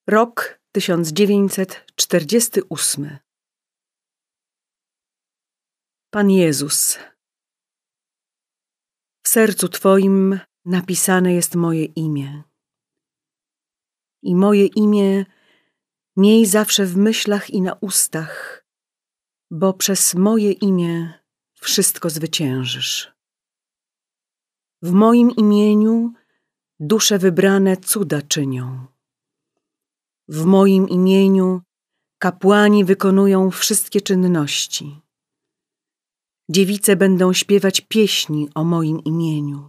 Rok 1948. Pan Jezus. W sercu Twoim napisane jest moje imię. I moje imię miej zawsze w myślach i na ustach, bo przez moje imię wszystko zwyciężysz. W moim imieniu dusze wybrane cuda czynią. W moim imieniu kapłani wykonują wszystkie czynności. Dziewice będą śpiewać pieśni o moim imieniu.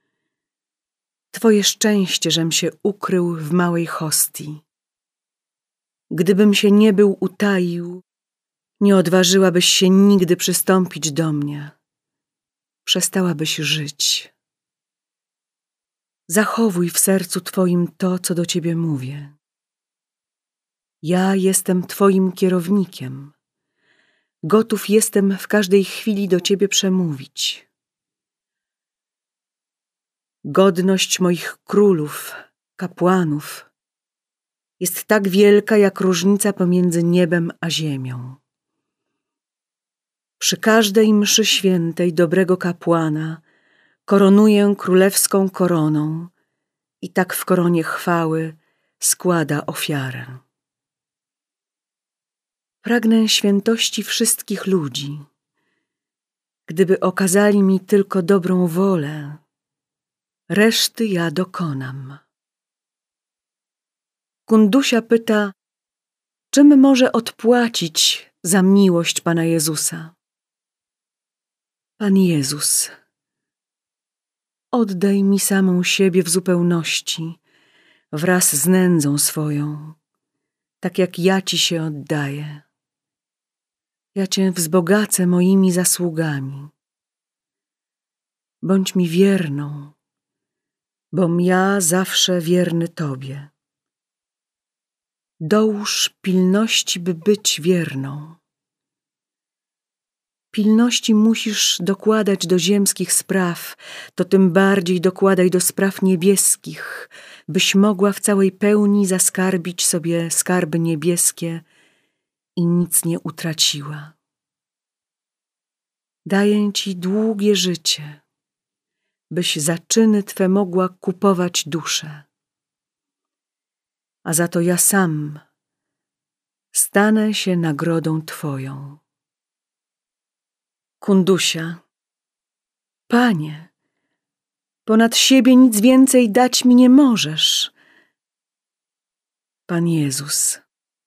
Twoje szczęście, żem się ukrył w małej hostii. Gdybym się nie był utaił, nie odważyłabyś się nigdy przystąpić do mnie. Przestałabyś żyć. Zachowuj w sercu Twoim to, co do Ciebie mówię. Ja jestem Twoim kierownikiem. Gotów jestem w każdej chwili do Ciebie przemówić. Godność moich królów, kapłanów jest tak wielka, jak różnica pomiędzy niebem a ziemią. Przy każdej mszy świętej dobrego kapłana koronuję królewską koroną i tak w koronie chwały składa ofiarę. Pragnę świętości wszystkich ludzi. Gdyby okazali mi tylko dobrą wolę, reszty ja dokonam. Kundusia pyta, czym może odpłacić za miłość Pana Jezusa? Pan Jezus, oddaj mi samą siebie w zupełności, wraz z nędzą swoją, tak jak ja Ci się oddaję. Ja Cię wzbogacę moimi zasługami. Bądź mi wierną, bom ja zawsze wierny Tobie. Dołóż pilności, by być wierną. Pilności musisz dokładać do ziemskich spraw, to tym bardziej dokładaj do spraw niebieskich, byś mogła w całej pełni zaskarbić sobie skarby niebieskie i nic nie utraciła. Daję Ci długie życie, byś za czyny Twe mogła kupować duszę. A za to ja sam stanę się nagrodą Twoją. Kundusia. Panie, ponad siebie nic więcej dać mi nie możesz. Pan Jezus.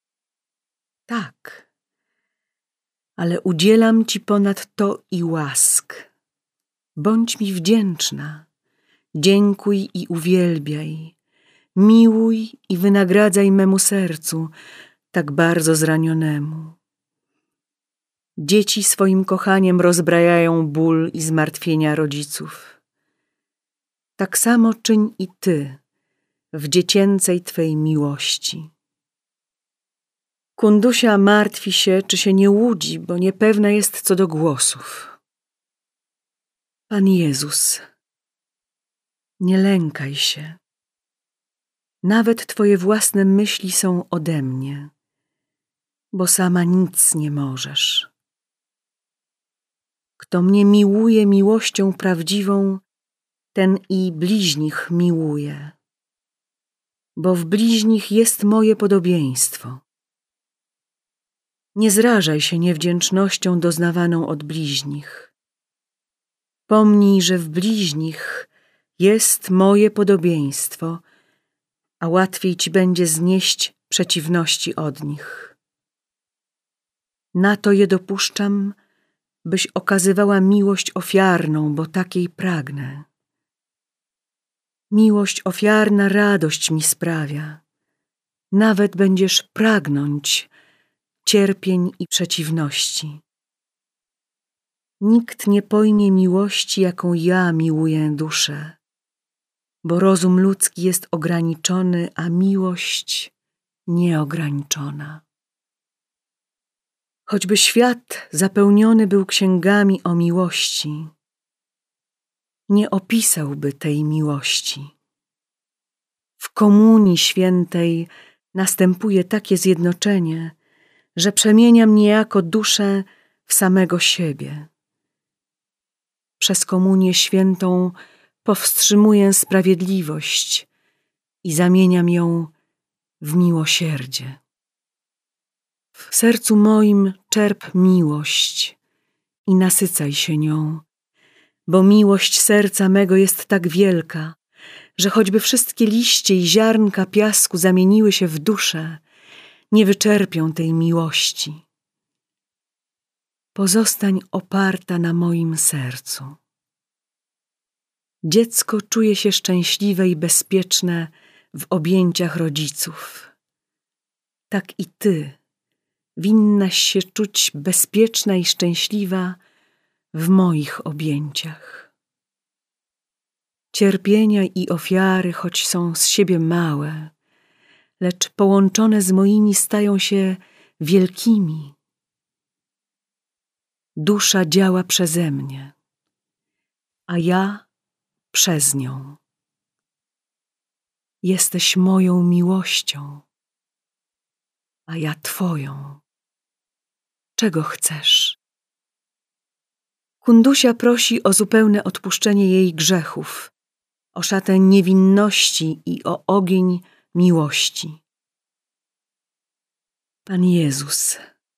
Tak, ale udzielam Ci ponad to i łask. Bądź mi wdzięczna, dziękuj i uwielbiaj, miłuj i wynagradzaj memu sercu, tak bardzo zranionemu. Dzieci swoim kochaniem rozbrajają ból i zmartwienia rodziców. Tak samo czyń i Ty w dziecięcej Twej miłości. Kundusia martwi się, czy się nie łudzi, bo niepewna jest co do głosów. Pan Jezus, nie lękaj się. Nawet Twoje własne myśli są ode mnie, bo sama nic nie możesz. Kto mnie miłuje miłością prawdziwą, ten i bliźnich miłuje, bo w bliźnich jest moje podobieństwo. Nie zrażaj się niewdzięcznością doznawaną od bliźnich. Pomnij, że w bliźnich jest moje podobieństwo, a łatwiej Ci będzie znieść przeciwności od nich. Na to je dopuszczam, byś okazywała miłość ofiarną, bo takiej pragnę. Miłość ofiarna radość mi sprawia. Nawet będziesz pragnąć cierpień i przeciwności. Nikt nie pojmie miłości, jaką ja miłuję duszę, bo rozum ludzki jest ograniczony, a miłość nieograniczona. Choćby świat zapełniony był księgami o miłości, nie opisałby tej miłości. W komunii świętej następuje takie zjednoczenie, że przemieniam niejako duszę w samego siebie. Przez komunię świętą powstrzymuję sprawiedliwość i zamieniam ją w miłosierdzie. W sercu moim czerp miłość i nasycaj się nią, bo miłość serca mego jest tak wielka, że choćby wszystkie liście i ziarnka piasku zamieniły się w duszę, nie wyczerpią tej miłości. Pozostań oparta na moim sercu. Dziecko czuje się szczęśliwe i bezpieczne w objęciach rodziców. Tak i ty winnaś się czuć bezpieczna i szczęśliwa w moich objęciach. Cierpienia i ofiary, choć są z siebie małe, lecz połączone z moimi stają się wielkimi. Dusza działa przeze mnie, a ja przez nią. Jesteś moją miłością, a ja twoją. Czego chcesz? Kundusia prosi o zupełne odpuszczenie jej grzechów, o szatę niewinności i o ogień miłości. Pan Jezus,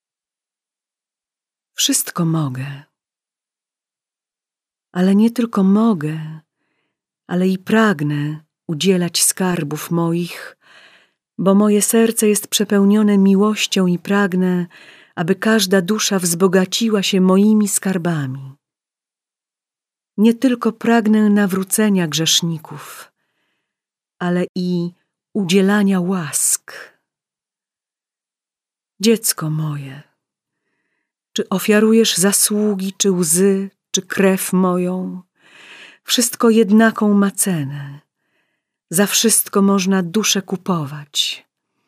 wszystko mogę, ale nie tylko mogę, ale i pragnę udzielać skarbów moich, bo moje serce jest przepełnione miłością i pragnę, aby każda dusza wzbogaciła się moimi skarbami. Nie tylko pragnę nawrócenia grzeszników, ale i udzielania łask. Dziecko moje, czy ofiarujesz zasługi, czy łzy, czy krew moją? Wszystko jednaką ma cenę. Za wszystko można duszę kupować.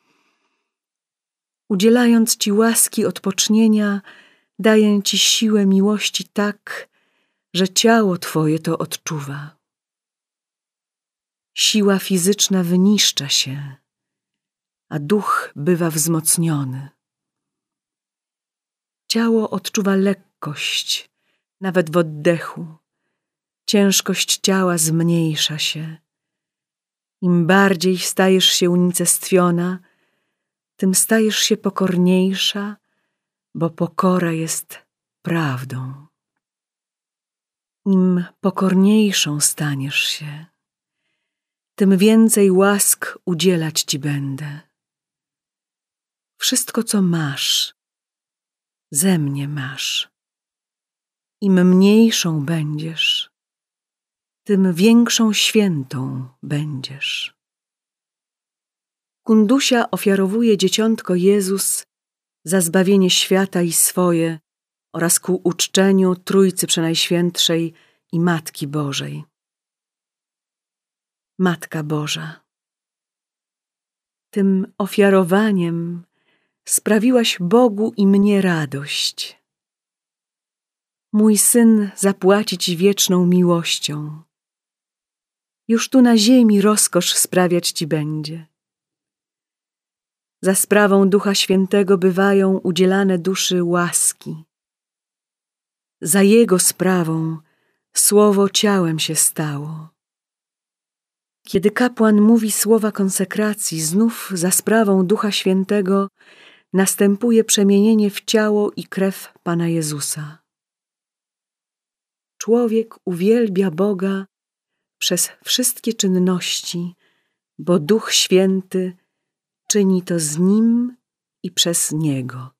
Udzielając ci łaski odpocznienia, daję ci siłę miłości tak, że ciało twoje to odczuwa. Siła fizyczna wyniszcza się, a duch bywa wzmocniony. Ciało odczuwa lekkość, nawet w oddechu. Ciężkość ciała zmniejsza się. Im bardziej stajesz się unicestwiona, tym stajesz się pokorniejsza, bo pokora jest prawdą. Im pokorniejszą staniesz się, tym więcej łask udzielać ci będę. Wszystko, co masz, ze mnie masz. Im mniejszą będziesz, tym większą świętą będziesz. Kundusia ofiarowuje dzieciątko Jezus za zbawienie świata i swoje oraz ku uczczeniu Trójcy Przenajświętszej i Matki Bożej. Matka Boża, tym ofiarowaniem sprawiłaś Bogu i mnie radość. Mój Syn zapłaci ci wieczną miłością. Już tu na ziemi rozkosz sprawiać ci będzie. Za sprawą Ducha Świętego bywają udzielane duszy łaski. Za Jego sprawą Słowo ciałem się stało. Kiedy kapłan mówi słowa konsekracji, znów za sprawą Ducha Świętego następuje przemienienie w ciało i krew Pana Jezusa. Człowiek uwielbia Boga przez wszystkie czynności, bo Duch Święty czyni to z nim i przez niego.